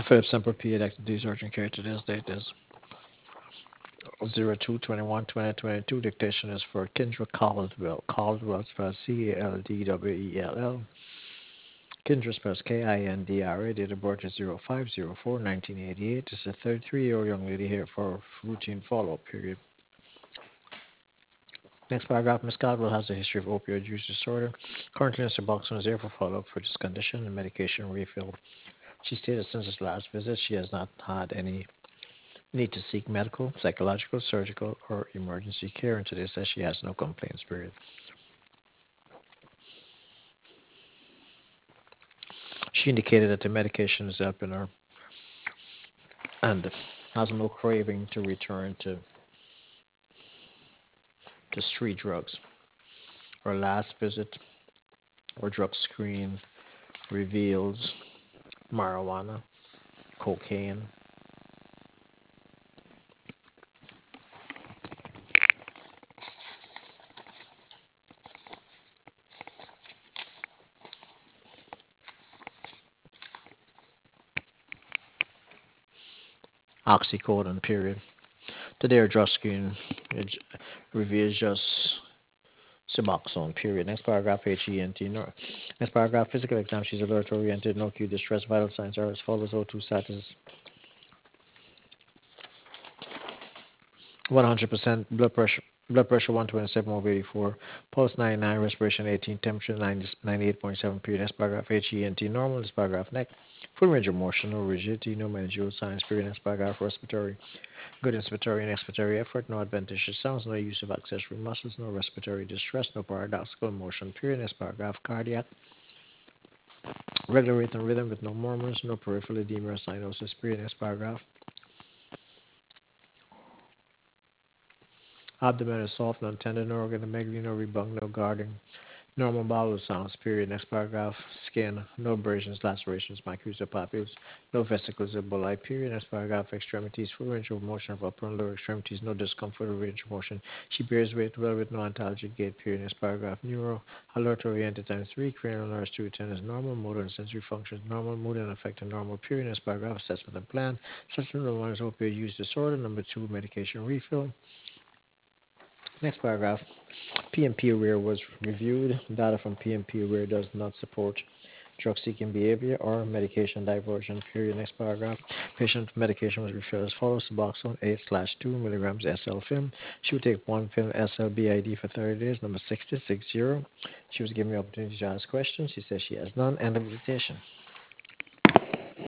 Philip Semper P. Activities Urgent Care. Today's date is 02/21/2022. Dictation is for Kendra Caldwell. Caldwell spells Caldwell. Kendra spells Kindra. Date of birth is 05/04/1988. This is a 33-year-old young lady here for routine follow-up period. Next paragraph, Ms. Caldwell has a history of opioid use disorder. Currently, Mr. Boxon is here for follow-up for this condition and medication refill. She stated since his last visit, she has not had any need to seek medical, psychological, surgical, or emergency care, and today says she has no complaints, period. She indicated that the medication is helping her and has no craving to return to street drugs. Her last visit or drug screen reveals marijuana, cocaine, oxycodone, period. Today her drug screen reveals just Suboxone, period. Next paragraph, HENT. No. Next paragraph, physical exam. She's alert oriented, no Q distress. Vital signs are as follows: O2 status 100%, blood pressure 127 over 84, pulse 99, respiration 18, temperature 98.7, period. Next paragraph, HENT. Normal. This paragraph, neck. Full range of motion, no rigidity, no managerial signs, period. Next paragraph, respiratory. Good inspiratory and expiratory effort, no adventitious sounds, no use of accessory muscles, no respiratory distress, no paradoxical motion, period. Next paragraph, cardiac. Regular rate and rhythm with no murmurs, no peripheral edema or cyanosis, period. Next paragraph. Abdomen is soft, non-tender, no organomegaly, no rebung, no guarding. Normal bowel sounds, period. Next paragraph. Skin, no abrasions, lacerations, maculae or papules, no vesicles or bulli, period. Next paragraph. Extremities, full range of motion of upper and lower extremities, no discomfort or range of motion. She bears weight well with no antalgic gait, period. Next paragraph. Neuro, alert oriented times 3, cranial nerves 2 to 10 is normal, motor and sensory functions normal, mood and affected normal, period. Next paragraph. Assessment and plan. Assessment number 1 is opioid use disorder. Number 2, medication refill. Next paragraph. PMP aware was reviewed. Data from PMP aware does not support drug seeking behavior or medication diversion. Period. Next paragraph. Patient medication was refilled as follows: Suboxone 8/2 milligrams SL film. She would take one film SL BID for 30 days. Number 6060. She was given the opportunity to ask questions. She says she has none. End of the citation.